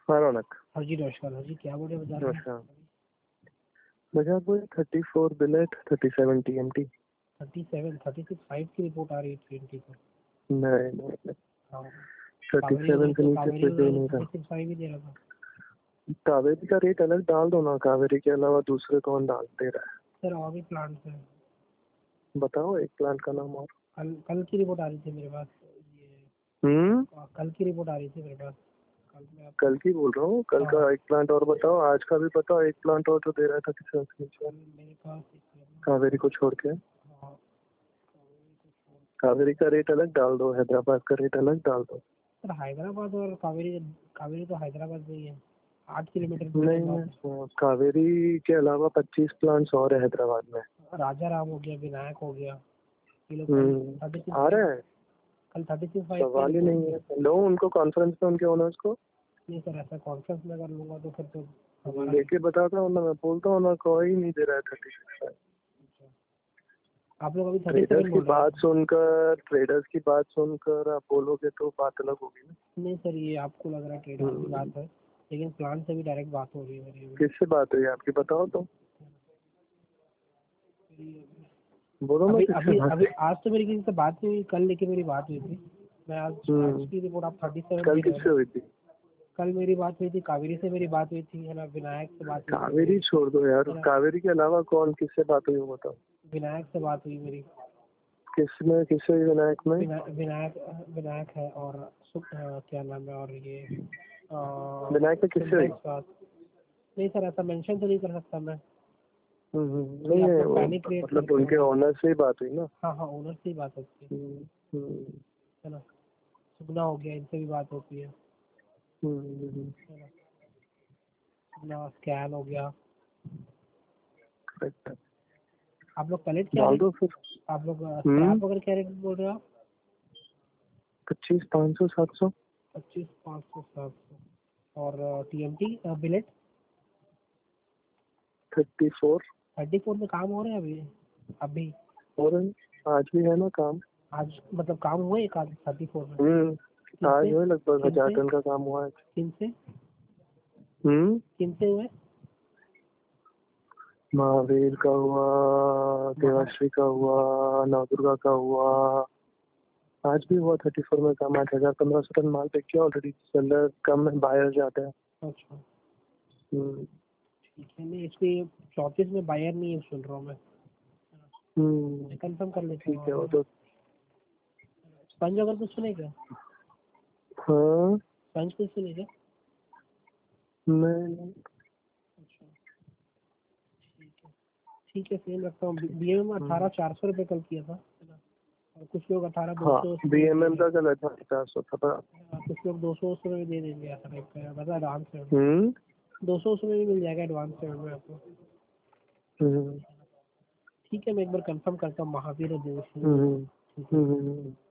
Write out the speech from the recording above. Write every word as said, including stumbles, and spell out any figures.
हाँ रौनक। हाँ जी नमस्कार। हाँ जी क्या बोले बाजार में? नमस्कार। बाजार बोले thirty four billet thirty seven T M T. Thirty seven thirty six five की रिपोर्ट आ रही है ट्रेन की तो। नहीं नहीं नहीं, हाँ थर्टी कावेरी सेवन वगैरह से तो नीचे कावेरी कोई दे वगैरह नहीं तो रहा। थर्टी सिक्स फाइव ही दे रहा था। कावेरी का रेट अलग डाल दो ना, कावेरी के अलावा दूसरे कौन डाल दे रहा सर और भी प्लांट है। है? बताओ एक प्लांट का नाम और। कल कल की रिपोर्ट आ रही थी मेरे पास ये। हम्म आ, कल की रिपोर्ट आ रही थी मेरे पास। कल मैं आपको कल की बोल रहा हूँ, कल हाँ का एक प्लांट और बताओ, आज का भी बताओ एक प्लांट और जो दे रहा था किसी और से नीचे, कल मेरे पास एक मिनट। कावेरी को छोड़ के। हाँ कावेरी को छोड़ कावेरी का रेट अलग डाल दो, हैदराबाद का रेट अलग डाल दो। सर हैदराबाद और कावेरी कावेरी तो हैदराबाद में ही है। आठ किलोमीटर दूर है नहीं वहाँ नहीं, कावेरी के अलावा पच्चीस प्लांट्स और है हैदराबाद में। से। राजा राम हो गया, विनायक हो गया, ये लोग कल थर्टी हम्म सिक्स आ फाइव रहे हैं, कल थर्टी सिक्स फाइव की सवाल ही रिपोर्ट नहीं दी। है। लो उनको कॉन्फ्रेंस में, उनके ओनर्स को नहीं सर ऐसा कॉन्फ्रेंस में कर लूंगा तो फिर तो हमारा लेके बताता हूँ ना, मैं बोलता हूँ ना, कोई नहीं दे रहा है थर्टी सिक्स। आप लोग अभी थर्टी ट्रेडर्स सेवन की बोल रहे बात हैं। सुनकर ट्रेडर्स की बात सुनकर आप बोलोगे तो बात अलग होगी ना। नहीं सर ये आपको लग रहा है ट्रेडर की बात है, लेकिन प्लांट से भी डायरेक्ट बात हो रही है मेरी। किससे बात हुई आपकी, बताओ तो, बोलो ना अभी किससे अभी बात अभी हुई। आज तो मेरी किसी से बात नहीं हुई, कल लेके मेरी बात हुई थी। मैं आज आज हम्म की रिपोर्ट आप थर्टी सेवन कल दे रहे हो किससे ना। हुई थी? कल मेरी बात हुई थी कावेरी से, मेरी बात हुई थी है ना, विनायक से बात हुई थी मेरी, कावेरी छोड़ दो यार, है ना। कावेरी के अलावा कौन किससे बात हुई वो बताओ। विनायक से बात हुई मेरी। किसमें, किससे हुई विनायक में? विना, विनायक विनायक है और सु, अ, क्या नाम है और ये अ, विनायक में किससे हुई? सिंटेक्स बात। नहीं सर ऐसा मेंशन तो नहीं कर सकता मैं। हम्म हम्म, ये नहीं आप है लोग वो, पैनिक क्रिएट मतलब करते हो उनके ना। ओनर से ही बात हुई ना। हाँ हाँ ओनर से ही बात होती है हम्म हम्म है ना। सुगना हो गया, इनसे भी बात होती है हम्म, हम्म, है ना। सुगना स्कैन हो गया। correct है। आप लोग पैलेट क्या डाल रेट, दो फिर। आप लोग हम्म स्क्रैप वगैरह क्या रेट बोल रहे हो आप? पच्चीस पाँच सौ सात सौ। पच्चीस पाँच सौ सात सौ और T M T billet thirty four. Thirty four में काम हो रहे हैं अभी अभी और आज भी है ना काम। आज मतलब काम हुआ एक आध थर्टी फोर में? हम्म आज किनसे जो है लगभग हजार किनसे टन का काम हुआ है। किनसे हम्म किनसे हुए? महावीर का हुआ, महा देवाश्री का हुआ, नवदुर्गा का हुआ। आज भी हुआ थर्टी फोर में काम, आठ हजार पंद्रह सौ टन माल पैक किया ऑलरेडी। सेलर कम है, बायर ज्यादा है। अच्छा हम्म ठीक है। नहीं इसके चौंतीस में बायर नहीं है सुन रहा हूँ मैं। हम्म कंफर्म कर लेता ठीक हूँ है वो और तो। स्पंज अगर कुछ सुने क्या? हाँ स्पंज कुछ सुने क्या? मैं अच्छा ठीक है। ठीक है सेम रखता हूँ। बी एम में अठारह चार सौ रुपये कल किया था है ना। और कुछ लोग अठारह दो हाँ सौ बी उसमें भी एम दे एम का देंगे। कल था पचास सौ था बड़ा। हाँ, कुछ लोग दो सौ उसमें भी दे देंगे ऐसा टाइप का मतलब एडवांस में। हम्म दो सौ उसमें भी मिल जाएगा एडवांस में आपको। हम्म ठीक है मैं एक बार कंफर्म करता हूँ महावीर और देवश्री। हम्म ठीक है। हम्म